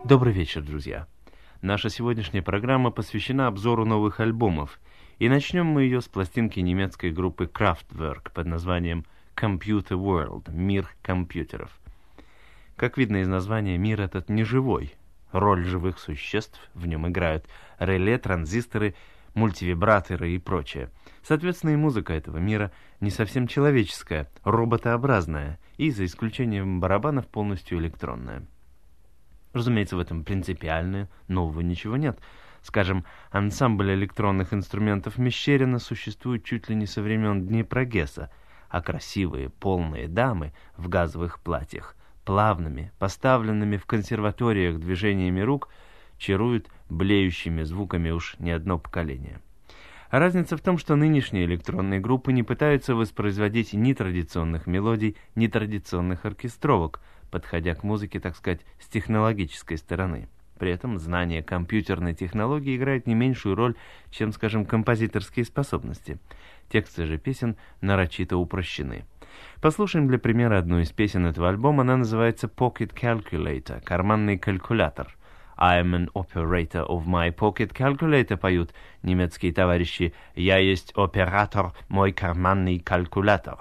Добрый вечер, друзья. Наша сегодняшняя программа посвящена обзору новых альбомов, и начнем мы ее с пластинки немецкой группы Kraftwerk под названием Computer World, мир компьютеров. Как видно из названия, мир этот не живой. Роль живых существ в нем играют реле, транзисторы, мультивибраторы и прочее. Соответственно, и музыка этого мира не совсем человеческая, роботообразная, и, за исключением барабанов, полностью электронная. Разумеется, в этом принципиально нового ничего нет. Скажем, ансамбль электронных инструментов Мещерина существует чуть ли не со времен Днепрогесса, а красивые, полные дамы в газовых платьях, плавными, поставленными в консерваториях движениями рук, чаруют блеющими звуками уж не одно поколение. А разница в том, что нынешние электронные группы не пытаются воспроизводить ни традиционных мелодий, ни традиционных оркестровок, подходя к музыке, так сказать, с технологической стороны. При этом знание компьютерной технологии играет не меньшую роль, чем, скажем, композиторские способности. Тексты же песен нарочито упрощены. Послушаем для примера одну из песен этого альбома. Она называется Pocket Calculator, карманный калькулятор. I am an operator of my pocket calculator, поют немецкие товарищи. Я есть оператор, мой карманный калькулятор.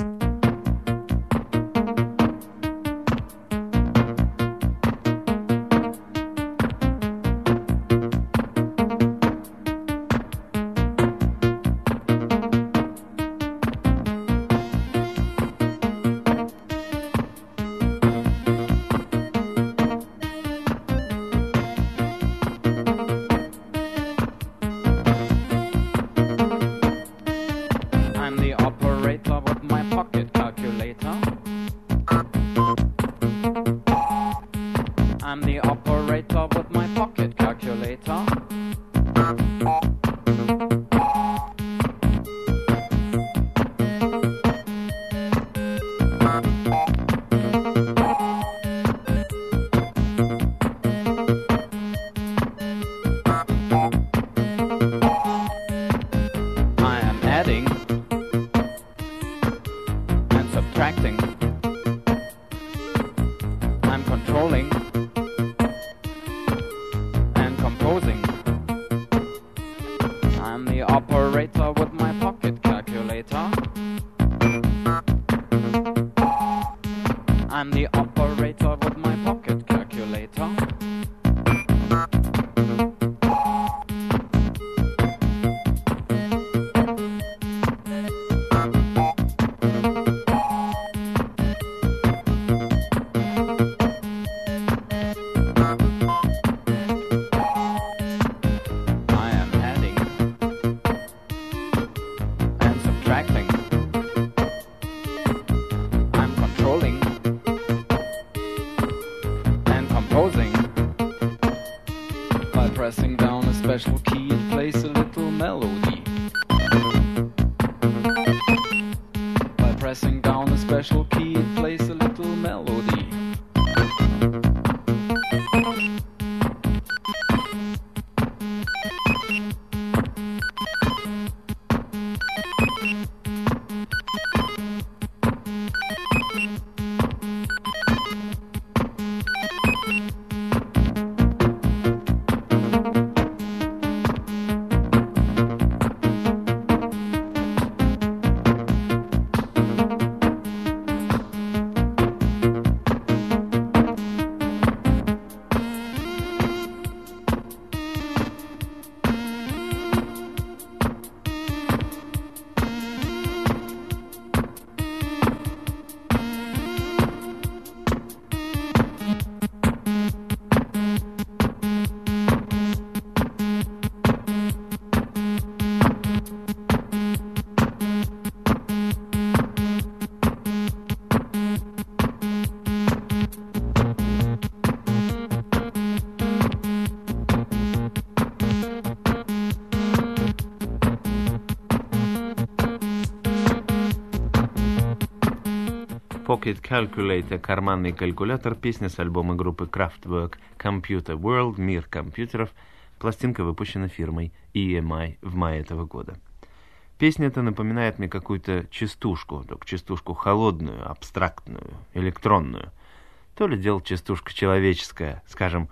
I'm controlling and composing. I'm the operator with my pocket calculator. I'm the operator with my pocket calculator. By pressing down a special key, it plays a little melody. By pressing down a special key, it plays a little melody. Pocket Calculator, карманный калькулятор, песня с альбома группы Kraftwerk Computer World, мир компьютеров. Пластинка выпущена фирмой EMI в мае этого года. Песня эта напоминает мне какую-то частушку, только частушку холодную, абстрактную, электронную. То ли дело частушка человеческая, скажем,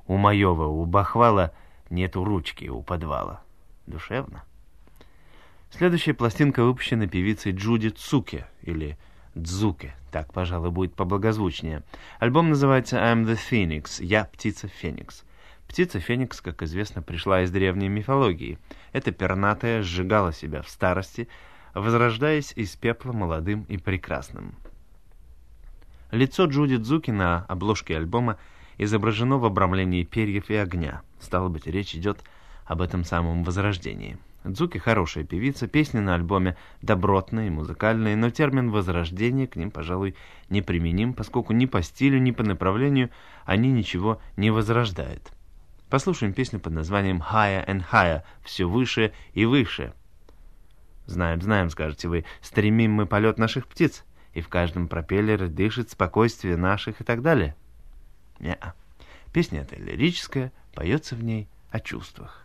у моего, у бахвала, нету ручки у подвала. Душевно. Следующая пластинка выпущена певицей Джуди Цуке, или Дзуке, так, пожалуй, будет поблагозвучнее. Альбом называется «I'm the Phoenix», «Я птица Феникс». Птица Феникс, как известно, пришла из древней мифологии. Эта пернатая сжигала себя в старости, возрождаясь из пепла молодым и прекрасным. Лицо Джуди Цуки на обложке альбома изображено в обрамлении перьев и огня. Стало быть, речь идет об этом самом возрождении. Цуки хорошая певица, песни на альбоме добротные, музыкальные, но термин «возрождение» к ним, пожалуй, неприменим, поскольку ни по стилю, ни по направлению они ничего не возрождают. Послушаем песню под названием «Higher and Higher», «Все выше и выше». Знаем, знаем, скажете вы, стремим мы полет наших птиц, и в каждом пропеллере дышит спокойствие наших и так далее. Не-а. Песня эта лирическая, поется в ней о чувствах.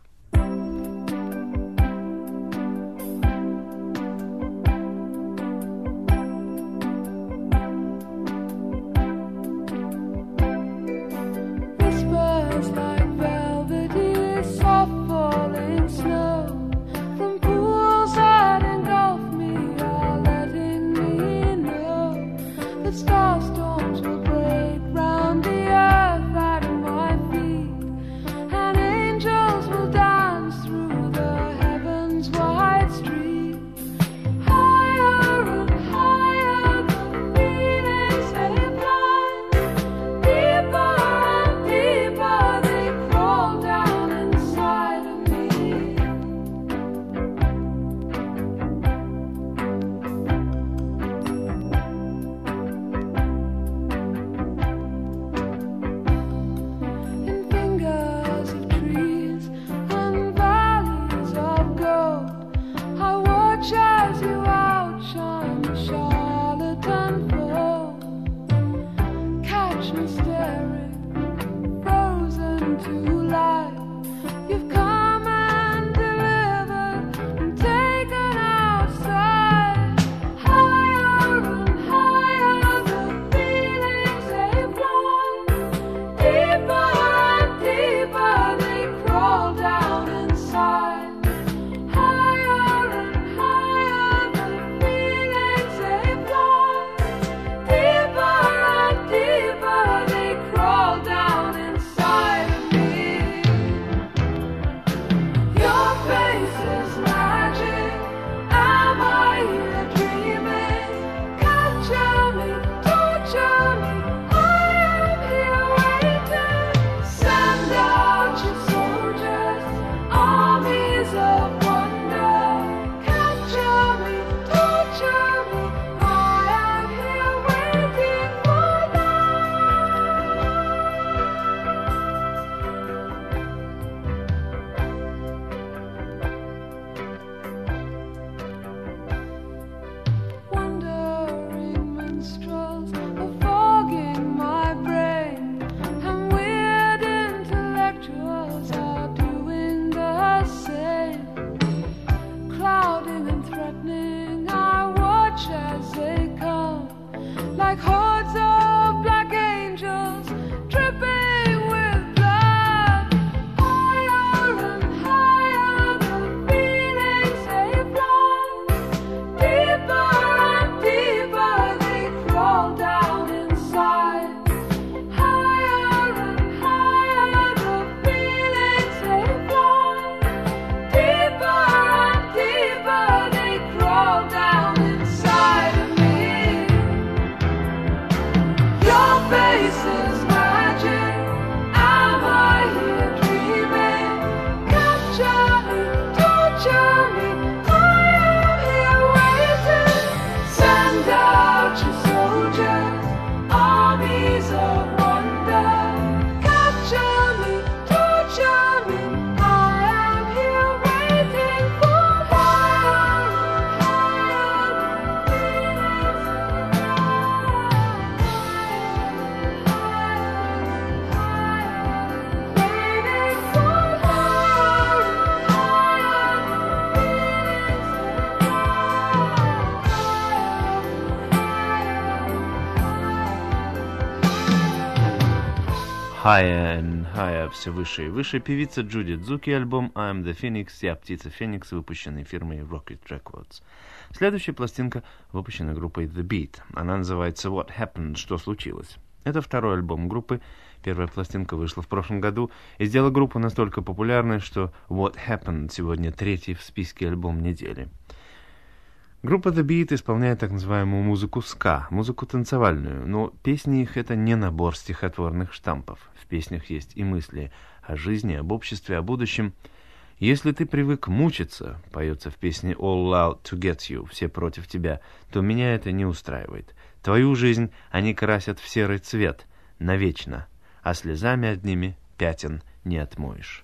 Higher and Higher, все выше и выше. Певица Джуди Цзуки, альбом I'm the Phoenix, я птица Феникс, выпущенный фирмой Rocket Records. Следующая пластинка выпущена группой The Beat. Она называется What Happened, что случилось. Это второй альбом группы. Первая пластинка вышла в прошлом году и сделала группу настолько популярной, что What Happened сегодня третий в списке альбом недели. Группа The Beat исполняет так называемую музыку ска, музыку танцевальную, но песни их — это не набор стихотворных штампов. В песнях есть и мысли о жизни, об обществе, о будущем. «Если ты привык мучиться», поется в песне «All out to get you», «Все против тебя», то меня это не устраивает. Твою жизнь они красят в серый цвет, навечно, а слезами одними пятен не отмоешь.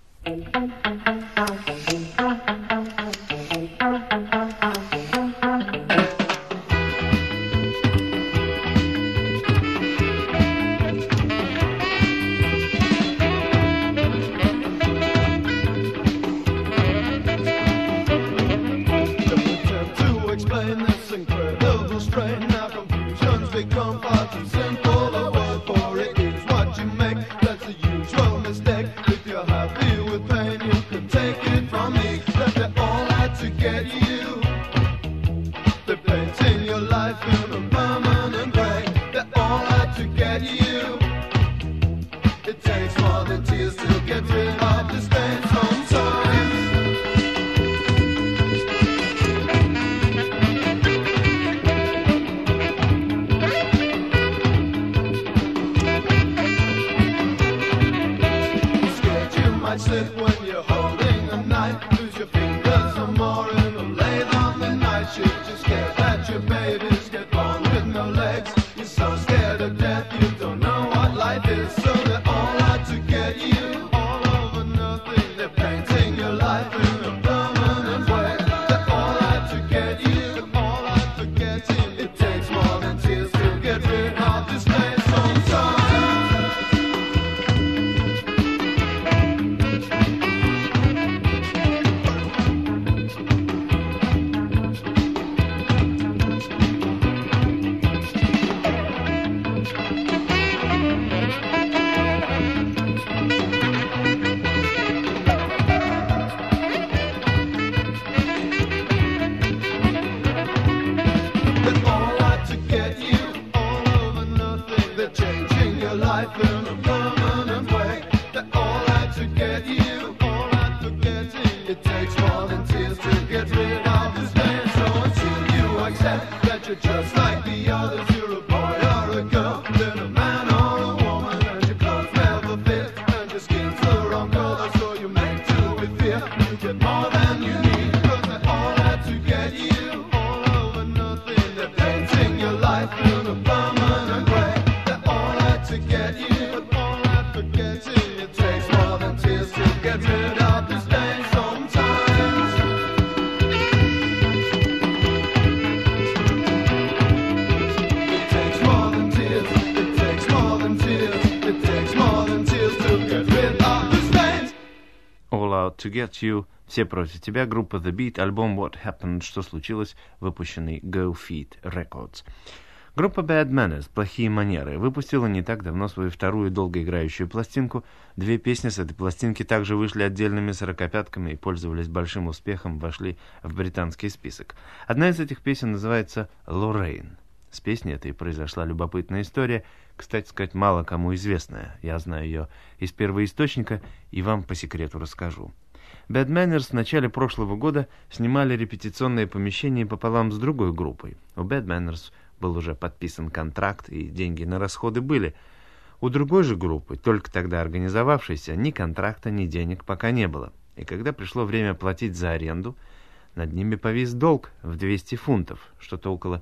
To Get You, «Все против тебя», группа The Beat, альбом What Happened, что случилось, выпущенный Go Feed Records. Группа Bad Manners, плохие манеры, выпустила не так давно свою вторую долгоиграющую пластинку. Две песни с этой пластинки также вышли отдельными сорокопятками и пользовались большим успехом, вошли в британский список. Одна из этих песен называется «Lorraine». С песней этой произошла любопытная история, кстати сказать, мало кому известная. Я знаю ее из первоисточника и вам по секрету расскажу. Bad Manners в начале прошлого года снимали репетиционное помещение пополам с другой группой. У Bad Manners был уже подписан контракт, и деньги на расходы были. У другой же группы, только тогда организовавшейся, ни контракта, ни денег пока не было. И когда пришло время платить за аренду, над ними повис долг в 200 фунтов, что-то около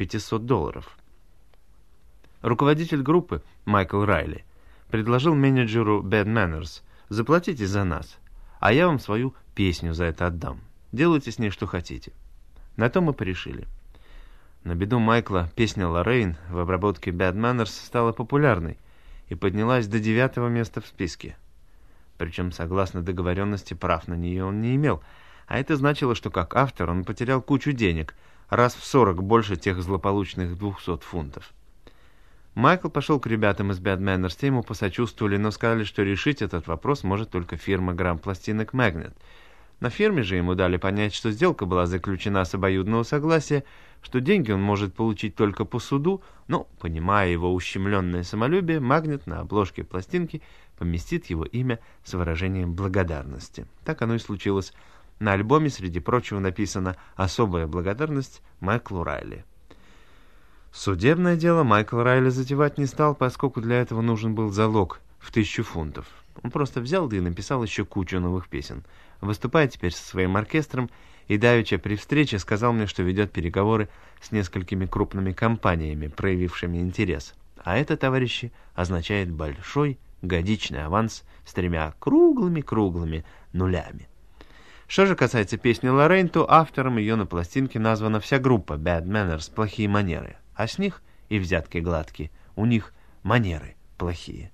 $500. Руководитель группы, Майкл Райли, предложил менеджеру Bad Manners: «Заплатите за нас, а я вам свою песню за это отдам. Делайте с ней что хотите». На то мы порешили. На беду Майкла песня «Lorraine» в обработке Bad Manners стала популярной и поднялась до 9-го места в списке. Причем, согласно договоренности, прав на нее он не имел, а это значило, что как автор он потерял кучу денег, раз в 40 больше тех злополучных 200 фунтов. Майкл пошел к ребятам из Bad Manners, те ему посочувствовали, но сказали, что решить этот вопрос может только фирма грамм-пластинок Magnet. На фирме же ему дали понять, что сделка была заключена с обоюдного согласия, что деньги он может получить только по суду, но, понимая его ущемленное самолюбие, Magnet на обложке пластинки поместит его имя с выражением благодарности. Так оно и случилось. На альбоме, среди прочего, написано «Особая благодарность Майклу Райли». Судебное дело Майкл Райли затевать не стал, поскольку для этого нужен был залог в 1000 фунтов. Он просто взял да и написал еще кучу новых песен. Выступая теперь со своим оркестром, и давеча при встрече сказал мне, что ведет переговоры с несколькими крупными компаниями, проявившими интерес. А это, товарищи, означает большой годичный аванс с 3 круглыми нулями. Что же касается песни Лоррейн, то автором ее на пластинке названа вся группа Bad Manners «Плохие манеры», а с них и взятки гладкие, у них манеры плохие.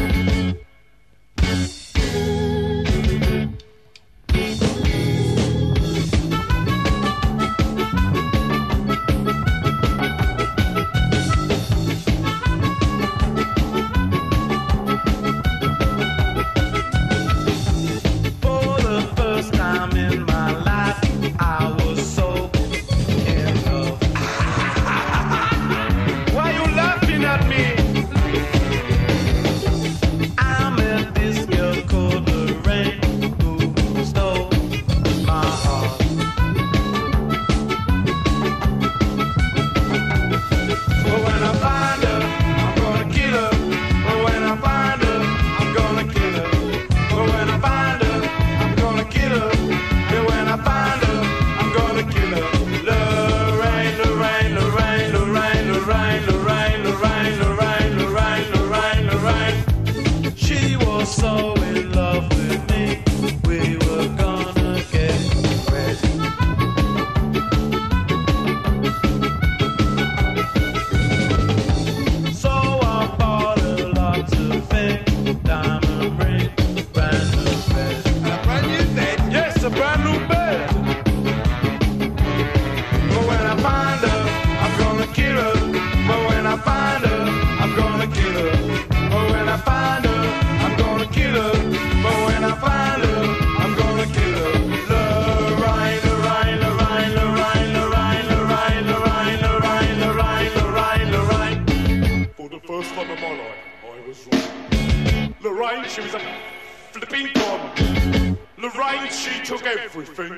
Lorraine, she was a flipping con. Lorraine, she took everything,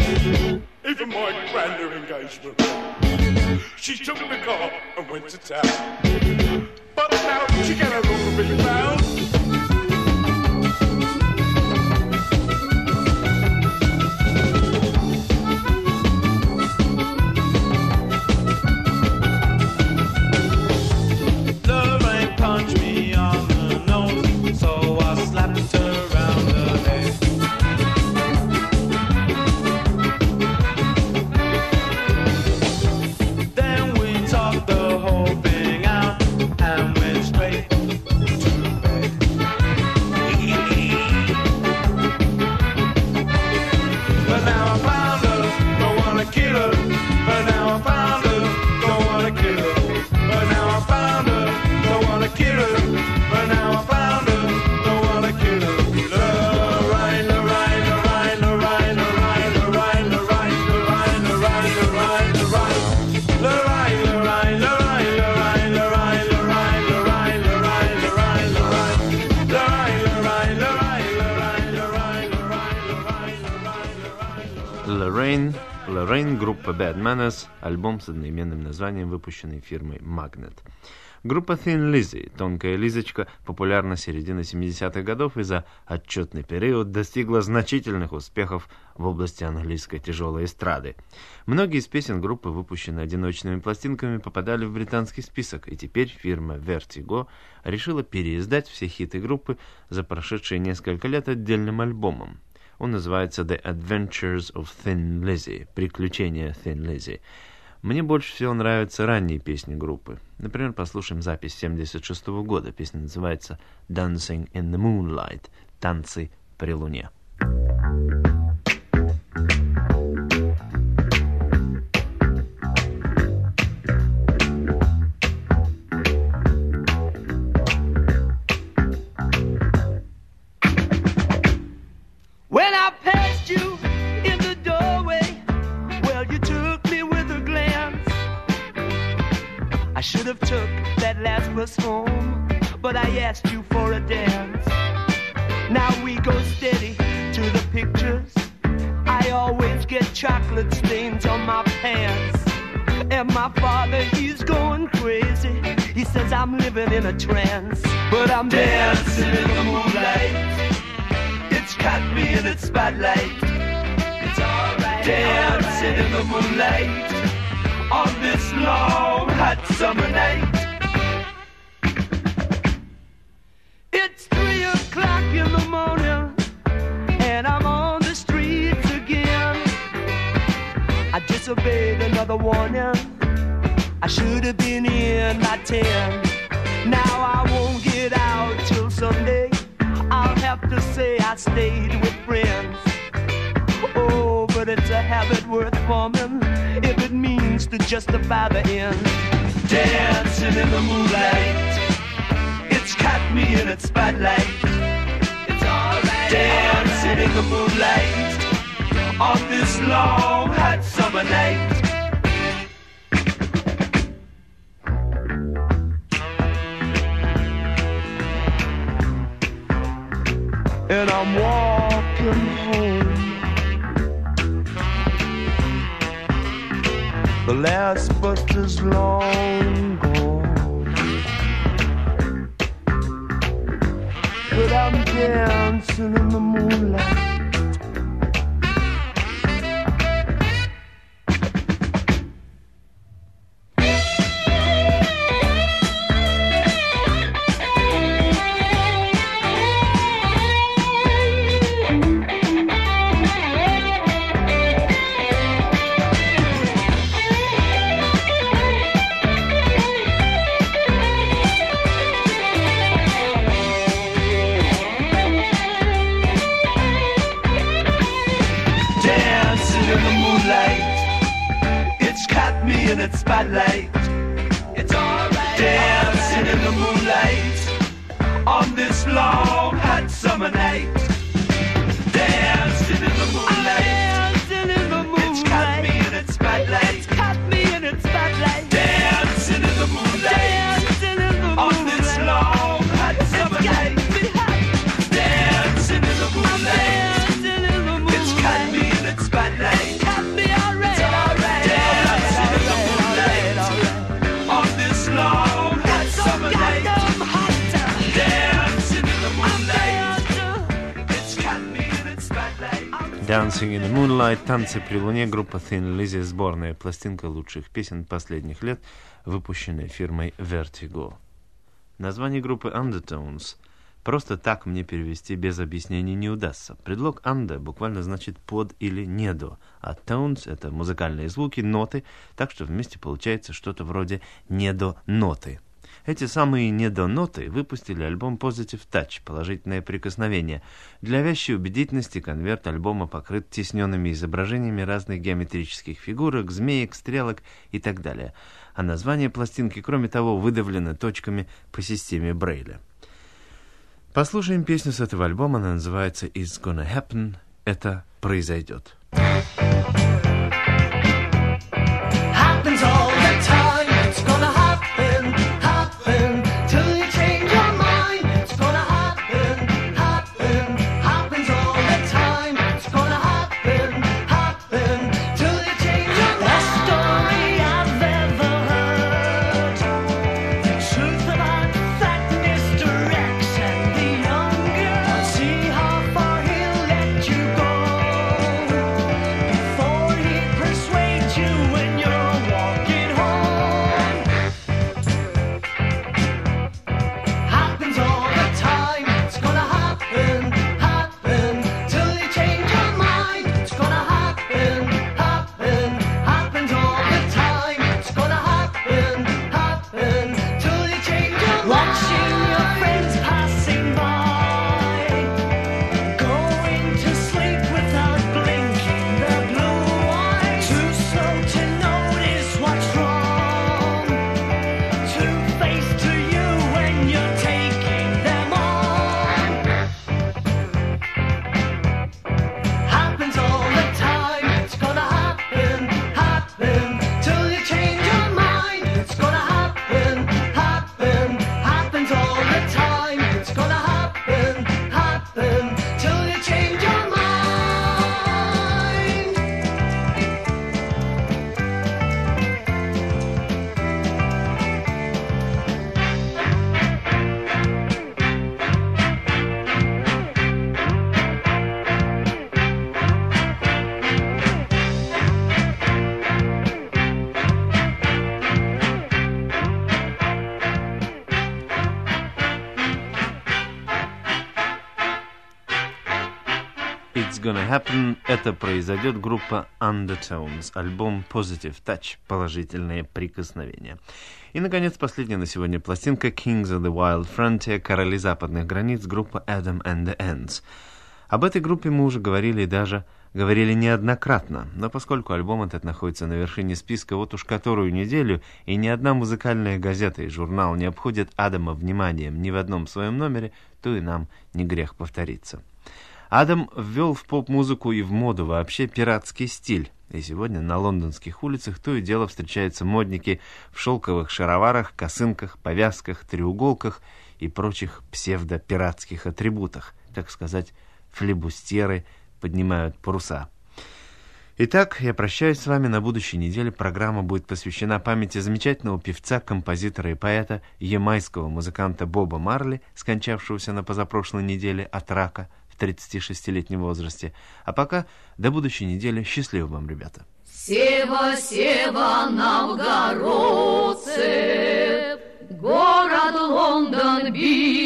even my brand new engagement. She took the car and went to town, but now she get her all be found. Lorraine, группа Bad Manners, альбом с одноименным названием, выпущенный фирмой Magnet. Группа Thin Lizzy, тонкая Лизочка, популярна с середины 70-х годов и за отчетный период достигла значительных успехов в области английской тяжелой эстрады. Многие из песен группы, выпущенные одиночными пластинками, попадали в британский список, и теперь фирма Vertigo решила переиздать все хиты группы за прошедшие несколько лет отдельным альбомом. Он называется The Adventures of Thin Lizzy, Приключения Thin Lizzy. Мне больше всего нравятся ранние песни группы. Например, послушаем запись 1976 года. Песня называется Dancing in the Moonlight, Танцы при луне. I should have took that last bus home, but I asked you for a dance. Now we go steady to the pictures. I always get chocolate stains on my pants. And my father, he's going crazy. He says I'm living in a trance. But I'm dancing in the moonlight. It's caught me in its spotlight. It's alright. Dancing in the moonlight on this long hot summer night. It's 3 o'clock in the morning, and I'm on the streets again. I disobeyed another warning. I should have been in by 10. Now I won't get out till Sunday. I'll have to say I stayed with friends. Oh, but it's a habit worth forming if it means to justify the end. Dancing in the moonlight, it's caught me in its spotlight. It's alright. Dancing in the moonlight on this long hot summer night. And I'm walking home. The last bus is long gone, but I'm dancing in the moonlight. In its spotlight, it's alright. Dancing in the moonlight on this long hot summer night. Dancing in the moonlight, it's caught me in its spotlight. It's caught me in its spotlight. Dancing in the moonlight, on this long hot summer night. Dancing in the moonlight, it's caught me in its spotlight. Caught me already. It's alright. Dancing in the moonlight on this long hot summer night. Dancing in the moonlight, it's caught me in its spotlight. Dancing in the Moonlight, танцы при луне, группа Thin Lizzy, сборная пластинка лучших песен последних лет, выпущенная фирмой Vertigo. Название группы Undertones просто так мне перевести без объяснений не удастся. Предлог under буквально значит под или не до, а tones — это музыкальные звуки, ноты, так что вместе получается что-то вроде не до ноты. Эти самые недоноты выпустили альбом Positive Touch, положительное прикосновение. Для вящей убедительности конверт альбома покрыт тисненными изображениями разных геометрических фигурок, змеек, стрелок и так далее. А название пластинки, кроме того, выдавлено точками по системе Брейля. Послушаем песню с этого альбома, она называется «It's Gonna Happen», это произойдет. Happens all the time. It's gonna happen, happen till you change your mind. It's gonna happen, happen, happens all the time. It's gonna happen, happen till you change your mind. Best story I've ever heard. The truth about that Mr. X and the young girl. See how far he'll let you go. It's Gonna Happen. Это произойдет группа Undertones, альбом Positive Touch, положительные прикосновения. И, наконец, последняя на сегодня пластинка Kings of the Wild Frontier, короли западных границ, группа Adam and the Ants. Об этой группе мы уже говорили неоднократно, но поскольку альбом этот находится на вершине списка вот уж которую неделю, и ни одна музыкальная газета и журнал не обходит Адама вниманием ни в одном своем номере, то и нам не грех повториться. Адам ввел в поп-музыку и в моду вообще пиратский стиль, и сегодня на лондонских улицах то и дело встречаются модники в шелковых шароварах, косынках, повязках, треуголках и прочих псевдопиратских атрибутах, так сказать, флибустеры поднимают паруса. Итак, я прощаюсь с вами. На будущей неделе программа будет посвящена памяти замечательного певца, композитора и поэта, ямайского музыканта Боба Марли, скончавшегося на позапрошлой неделе от рака в 36-летнем возрасте. А пока до будущей недели. Счастливо вам, ребята. Сева, Сева, новгородцы, город Лондон бит.